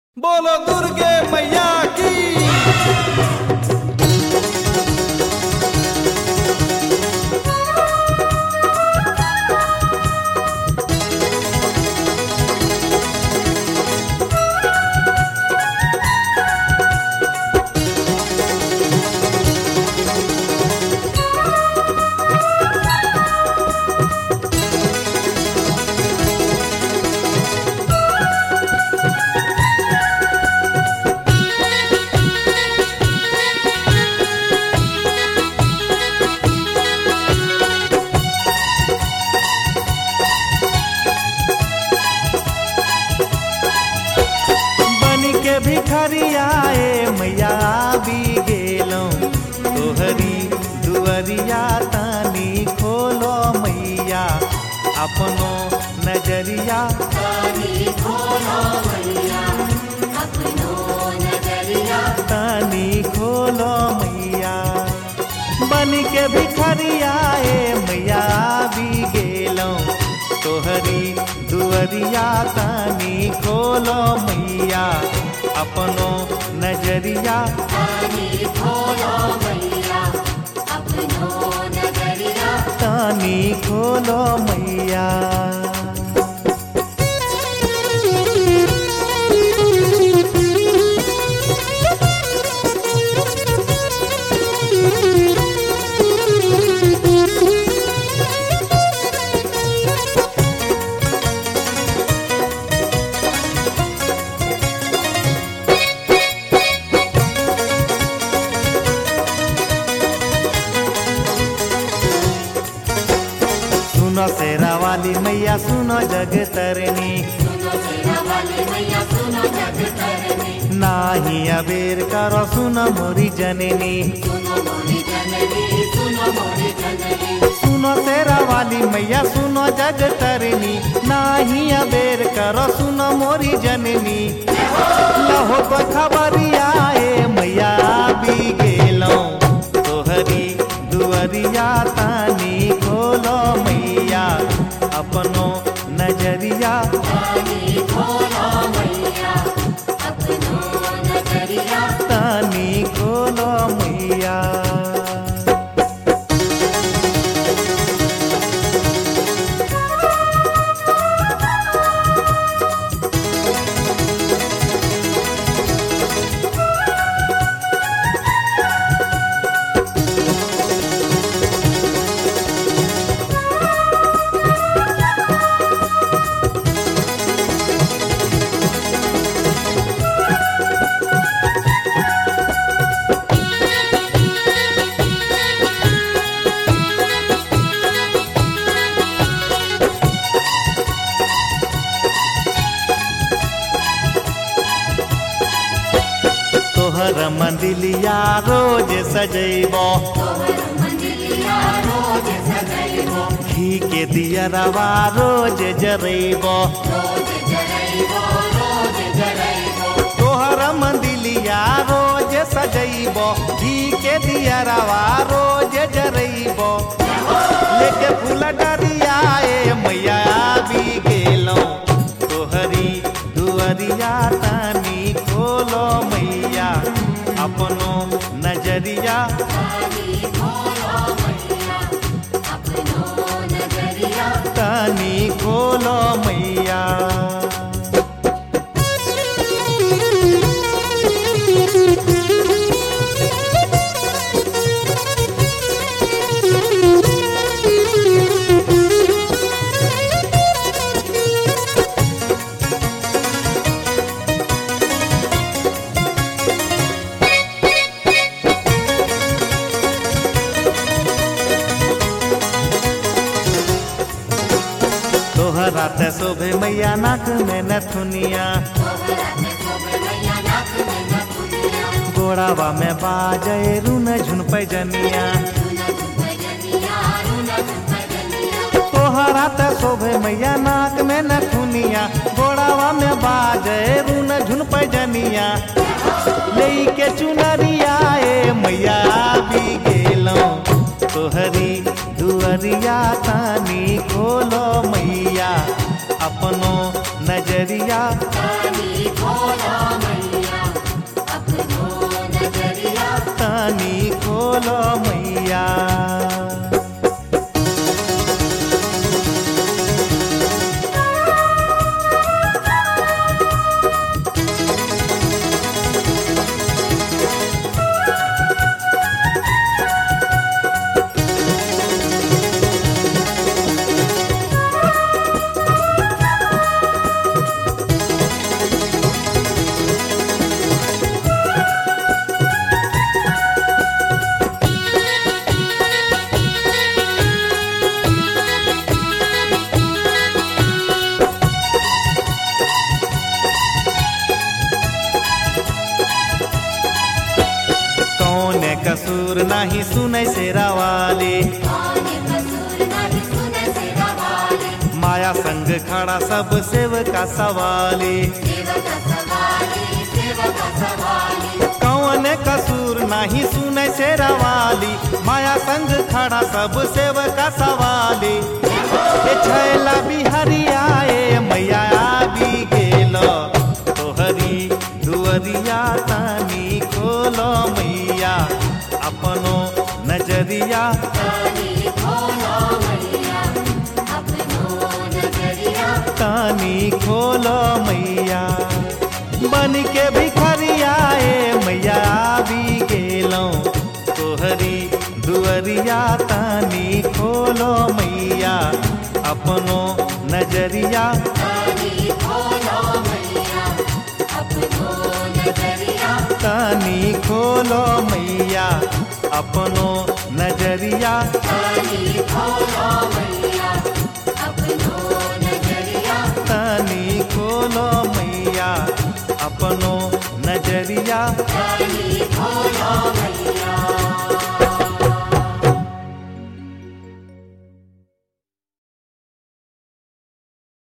बोलो दुर्गे मैया की। भिखरियाए मैया भी गेलो तोहरी दुआरिया तानी खोलो मैया अपनो नजरिया तानी खोलो मैया अपनो नजरिया तानी खोलो मैया बन के भिखरियाए मैया भी गेलो तोहरी दुआरिया तानी खोलो मैया अपनो नजरिया तानी खोलो मैया अपनो नजरिया तानी खोलो मैया। सुनो शेरा वाली मैया सुनो जग तरनी सुनो शेरा वाली मैया सुनो जग तरनी नाही अबेर करो सुनो मोरी जननी सुनो मोरी जननी सुनो मोरी जननी सुनो शेरा वाली मैया सुनो जग तरनी नाही अबेर करो सुनो मोरी जननी लहो तो खबरिया मैया भी गेलो तोहरी दुआरिया तानी खोलो मैया अपनो नजरिया तानी खोलो मैया अपनो नजरिया तानी खोलो मैया। तोहर मंदिलिया रोज सजैबो तोहर मंदिलिया रोज सजैबो घी के दियरवा रोज जरैबो रोज जरैबो रोज जरैबो तोहर मंदिलिया रोज सजैबो घी के दियरवा रोज जरैबो लेके फूल डरिया मैया भी गेलो तोहरी दुआरिया तानी खोलो मैया अपनो नजरिया तानी खोलो मैया अपनो नजरिया तानी खोलो मैया। तोहरा ते शोभे मैया नाक में नथुनिया तोहरा ते शोभे मैया नाक में नथुनिया गोड़ावा में बाजे रुन झुन पैजनिया रुन झुन पैजनिया रुन झुन पैजनिया तोहरा ते शोभे मैया नाक में नथुनिया गोड़ावा में बाजे रुन झुन पैजनिया लेके चुनरिया मैया भी गेलो तोहरी दुआरिया तानी खोलो मैया अपनो नजरिया तानी खोलो कसूर नाही सुनै शेरा वाली। माया संग खड़ा सब सेवका सवाली। कौन कसूर नाही सुनै शेरा वाली, माया संग खड़ा सब सेवका सवाली। ए छैला बिहारिया ए मैया आबी गेलो, तोहरी दुअरिया तानी खोलो मैया, अपनो नजरिया तानी खोलो मैया। बन के भिखरिया ए मैया आबी गेलो, तोहरी दुअरिया तानी खोलो मैया, अपनो नजरिया तानी खोलो मैया, अपनो नजरिया। तानी खोलो मैया, अपनो नजरिया।